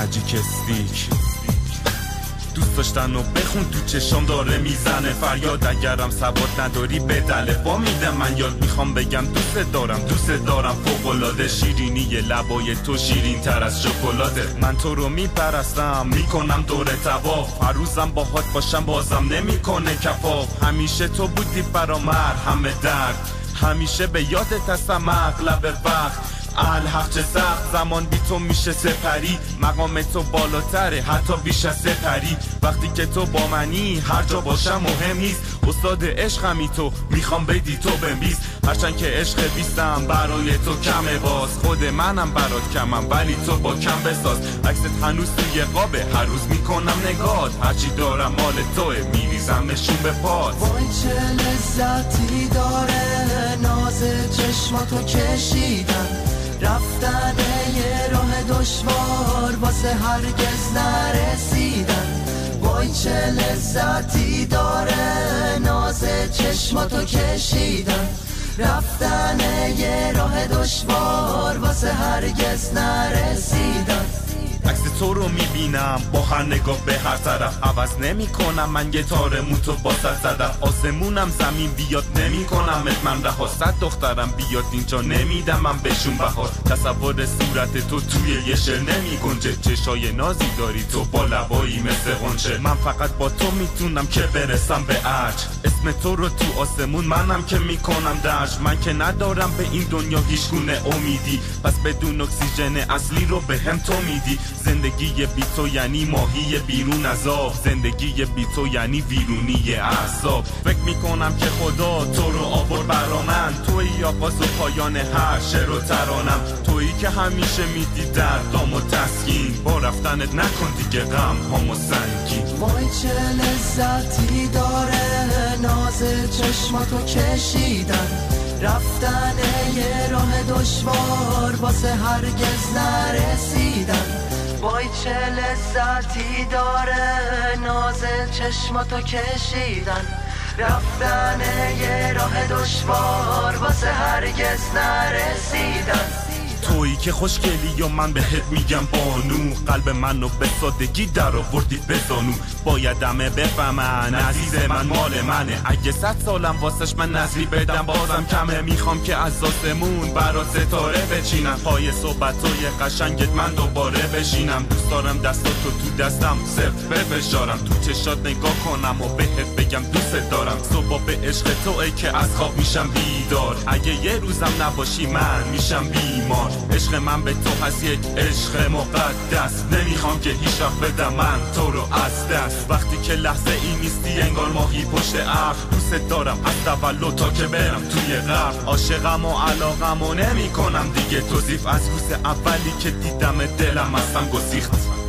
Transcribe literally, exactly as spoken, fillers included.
ماجیک استیک. دوست داشتن و بخون تو چشم داره میزنه فریاد، اگرم سواد نداری بدله با میدم من یاد. میخوام بگم دوست دارم دوست دارم فوق‌العاده، شیرینی لبای تو شیرین تر از شکلاته. من تو رو میپرستم میکنم دور طواف، هر روزم باهات باشم بازم نمیکنه کفاف. همیشه تو بودی برام همه درد، همیشه به یادت هستم اغلب وقت. الحق چه سخت زمان بی تو میشه سپری، مقام تو بالاتره حتی بیش از سپری. وقتی که تو با منی هر جا باشم مهم نیست، استاد عشقمی تو میخوام بدی تو بنویس. هرچند که عشق بیستم برای تو کمه، باز خود منم برات کمم ولی تو با کم بساز. عکست هنوز توی قابه هر روز میکنم نگات، هرچی دارم مال توه میریزم نشون به پات. وای چه لذتی داره ناز چشماتو کشیدن، رفتن یه راه دشوار واسه هرگز نرسیدن. وای چه لذتی داره ناز چشماتو کشیدن، رفتن یه راه دشوار واسه هرگز نرسیدن. عکس تو رو میبینم با هر نگاه به هر طرف، عوض نمی کنم من یه تار موتو با صد صدف. آسمونم زمین بیاد نمی کنم من رها، صد دخترم بیاد اینجا نمیدم من بهشون بهار. تصور صورت تو توی یه شعر نمی گنجه، چشای نازی داری تو با لبایی مثل غنچه. من فقط با تو میتونم که برسم به ارج، اسم تو رو تو آسمون منم که میکنم درج. من که ندارم به این دنیا هیچ گونه امیدی، پس بدون اکسیژن اصلی رو به هم تو میدی. زندگی بی تو یعنی ماهی بیرون از آب، زندگی بی تو یعنی ویرونی اعصاب. فکر میکنم که خدا تو رو آورد برا من، تویی آغاز و پایان هر شعر و ترانم. تویی که همیشه میدی دردام و تسکین، با رفتنت نکن دیگه غم هامو سنگین. وای چه لذتی داره ناز چشماتو کشیدن، رفتن یه راه دشوار واسه هرگز نرسیدن. وای چه لذتی داره ناز چشماتو کشیدن، رفتن یه راه دشوار واسه هرگز نرسیدن. تویی که خوشگلی و من بهت میگم بانو، قلب منو به سادگی در آوردی به زانو. باید همه بفهمن عزیز من مال منه، اگه صد سالم واسش من نظری بدم بازم کمه. میخوام که از آسمون برات ستاره بچینم، پای صحبتای قشنگت من دوباره بشینم. دوست دارم دستاتو تو دستم صرف بفشارم، تو چشات نگاه کنم و بهت بگم دوست دارم. صبح به عشق توئه که از خواب میشم بیدار، اگه یه روزم نباشی من میشم بیمار. عشق من به تو هست یک عشق مقدس، نمیخوام که هیچ وقت بدم من تو رو از دست. وقتی که لحظه ای نیستی انگار ماهی پشت ابر، دوست دارم از تولد تا که برم توی قبر. عاشقم و علاقم و نمی کنم دیگه توصیف، از روز اولی که دیدم دلم اصلا گسیخت.